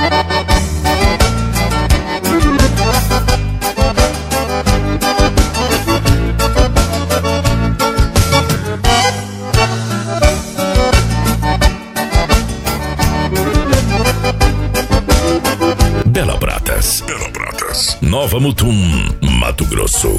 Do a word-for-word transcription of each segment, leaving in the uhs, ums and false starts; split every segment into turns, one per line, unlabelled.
Bela Pratas, Bela Pratas, Nova Mutum, Mato Grosso.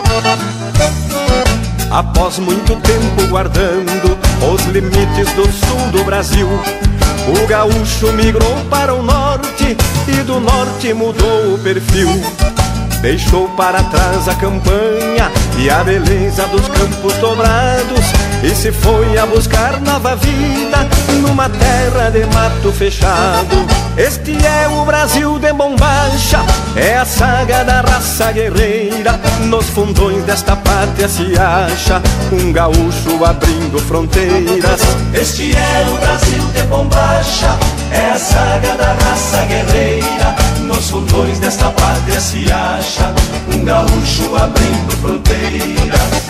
Após muito tempo guardando os limites do sul do Brasil, o gaúcho migrou para o norte e do norte mudou o perfil. Deixou para trás a campanha e a beleza dos campos dobrados e se foi a buscar nova vida numa terra de mato fechado. Este é o Brasil de bombacha, é a saga da raça guerreira. Nos fundões desta pátria se acha um gaúcho abrindo fronteiras.
Este é o Brasil de bombacha, é a saga da raça guerreira. Nos fundões desta pátria se acha um gaúcho abrindo fronteiras.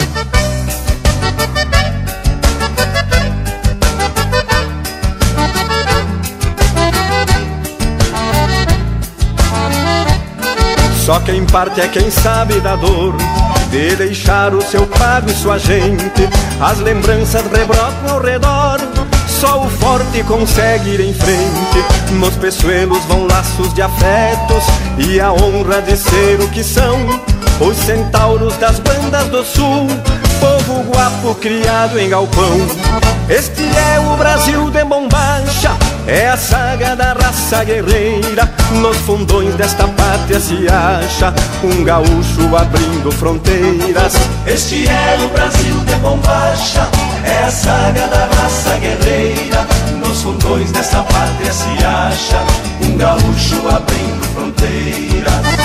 Só quem parte é quem sabe da dor de deixar o seu pago e sua gente. As lembranças rebrotam ao redor, só o forte consegue ir em frente. Nos peçoelos vão laços de afetos e a honra de ser o que são os centauros das bandas do sul, povo guapo criado em galpão. Este é o Brasil de bombacha, é a saga da raça guerreira. Nos fundões desta pátria se acha um gaúcho abrindo fronteiras.
Este é o Brasil de bombacha, é a saga da raça guerreira. Nos fundões desta pátria se acha um gaúcho abrindo fronteiras.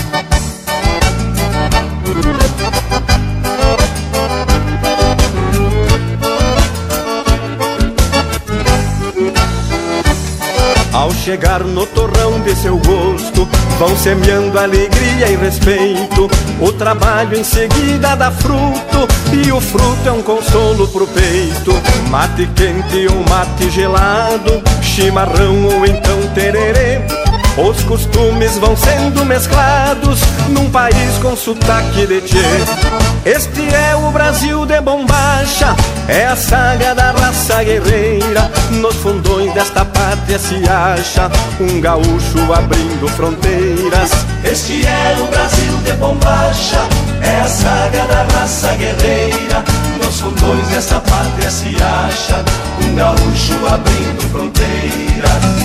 Ao chegar no torrão de seu gosto, vão semeando alegria e respeito. O trabalho em seguida dá fruto, e o fruto é um consolo pro peito. Mate quente ou mate gelado, chimarrão ou então tererê, os costumes vão sendo mesclados num país com sotaque de tchê. Este é o Brasil de bombacha, é a saga da raça guerreira. Nos fundões desta pátria se acha um gaúcho abrindo fronteiras.
Este é o Brasil de bombacha, é a saga da raça guerreira. Nos fundões desta pátria se acha um gaúcho abrindo fronteiras.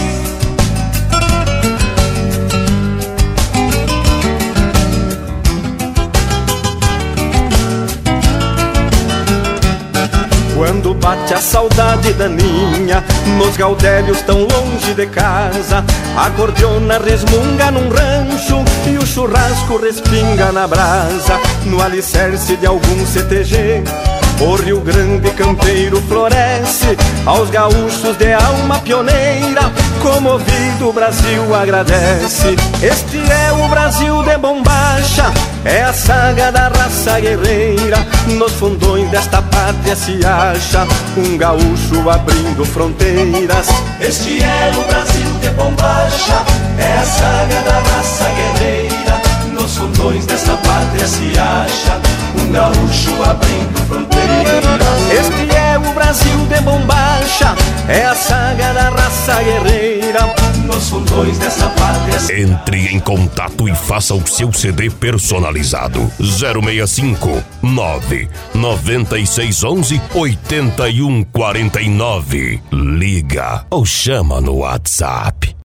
Quando bate a saudade daninha, nos gaudérios tão longe de casa, a cordiona resmunga num rancho e o churrasco respinga na brasa. No alicerce de algum C T G, o Rio Grande campeiro floresce aos gaúchos de alma pioneira. Comovido o Brasil agradece. Este é o Brasil de bombacha, é a saga da raça guerreira. Nos fundões desta pátria se acha um gaúcho abrindo fronteiras.
Este é o Brasil de bombacha, é a saga da raça guerreira. Nos fundões desta pátria se acha um gaúcho abrindo fronteiras.
Este é o Brasil de bombacha, é a saga da raça guerreira.
Nos fundões desta pátria se...
Entre em contato e faça o seu C D personalizado. zero seis cinco nove nove seis um um oito um quatro nove. Liga ou chama no WhatsApp.